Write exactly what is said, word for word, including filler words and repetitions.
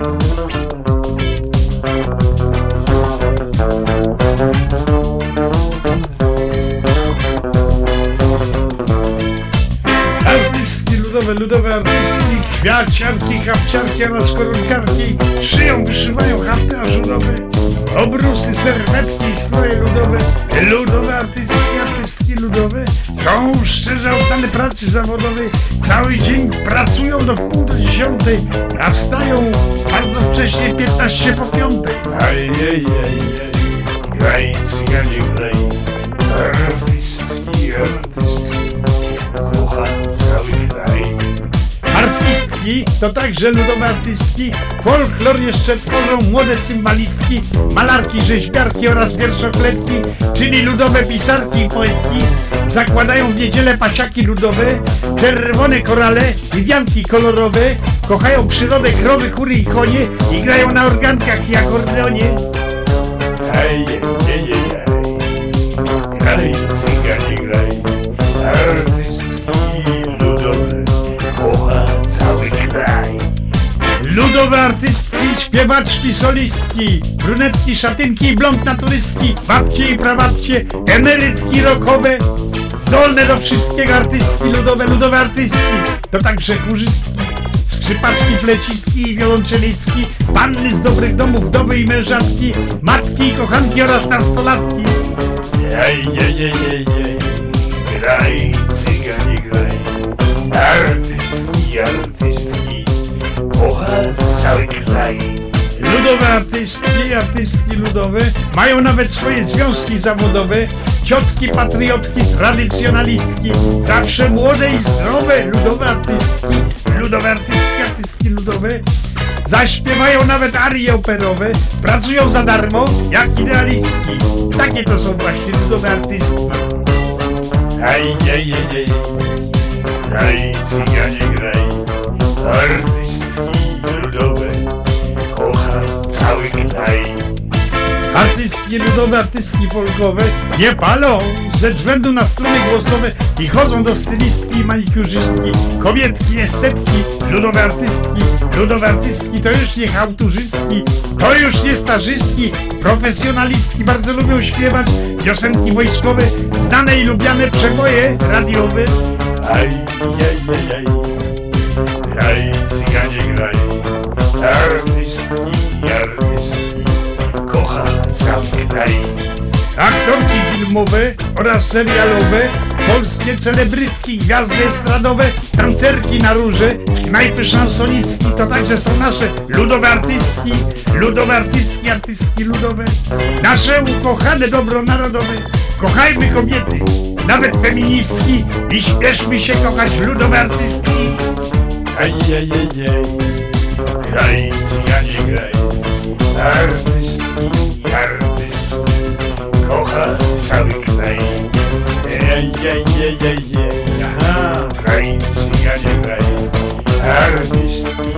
Artystki ludowe, ludowe artystki, kwiaciarki, hapciarki oraz koronkarki szyją, wyszywają hafty ażurowe, obrusy, serwetki i stroje ludowe. Ludowe artystki, artystki ludowe są szczerze oddane pracy zawodowej. Cały dzień pracują do pół do dziesiątej, a wstają bardzo wcześnie, piętnaście po piątej. Ajajajaj, graj cyganie graj, artystki, artystki, kocha cały kraj. Artystki to także ludowe artystki. Folklor jeszcze tworzą młode cymbalistki, malarki, rzeźbiarki oraz wierszokletki, czyli ludowe pisarki i poetki. Zakładają w niedzielę pasiaki ludowe, czerwone korale i wianki kolorowe. Kochają przyrodę, krowy, kury i konie i grają na organkach i akordeonie. Ajajajaj, graj cyganie graj, artystki ludowe, kocha cały kraj. Ludowe artystki, śpiewaczki, solistki, brunetki, szatynki i blond naturystki, babcie i prababcie, emerytki rockowe, zdolne do wszystkiego artystki ludowe, ludowe artystki to także chórzystki, skrzypaczki, flecistki i wiolonczelistki, panny z dobrych domów, wdowy i mężatki, matki i kochanki oraz nastolatki. Ajajajaj, graj cyganie graj, artystki, artystki, kocha cały kraj. Ludowe artystki i artystki ludowe mają nawet swoje związki zawodowe. Ciotki, patriotki, tradycjonalistki, zawsze młode i zdrowe. Ludowe artystki, ludowe artystki, artystki ludowe zaśpiewają nawet arie operowe. Pracują za darmo jak idealistki. Takie to są właśnie ludowe artystki. Ajajajaj, graj cyganie graj, artystki ludowe, kocha cały kraj. Artystki ludowe, artystki folkowe nie palą ze względu na struny głosowe i chodzą do stylistki i manikurzystki. Kobietki, estetki, ludowe artystki, ludowe artystki to już nie chałturzystki, to już nie stażystki, profesjonalistki bardzo lubią śpiewać piosenki wojskowe, znane i lubiane przeboje radiowe. Ajajajaj, graj cyganie graj, artystki, artystki, kocha cały kraj. Aktorki filmowe oraz serialowe, polskie celebrytki, gwiazdy estradowe, tancerki na róże, z knajpy szansonistki to także są nasze ludowe artystki, ludowe artystki, artystki ludowe. Nasze ukochane dobro narodowe. Kochajmy kobiety, nawet feministki i śpieszmy się kochać ludowe artystki. Ajajajaj, graj cyganie graj, artystki, artystki, kocha cały kraj. Ajajajaj, aha, graj cyganie graj, artystki,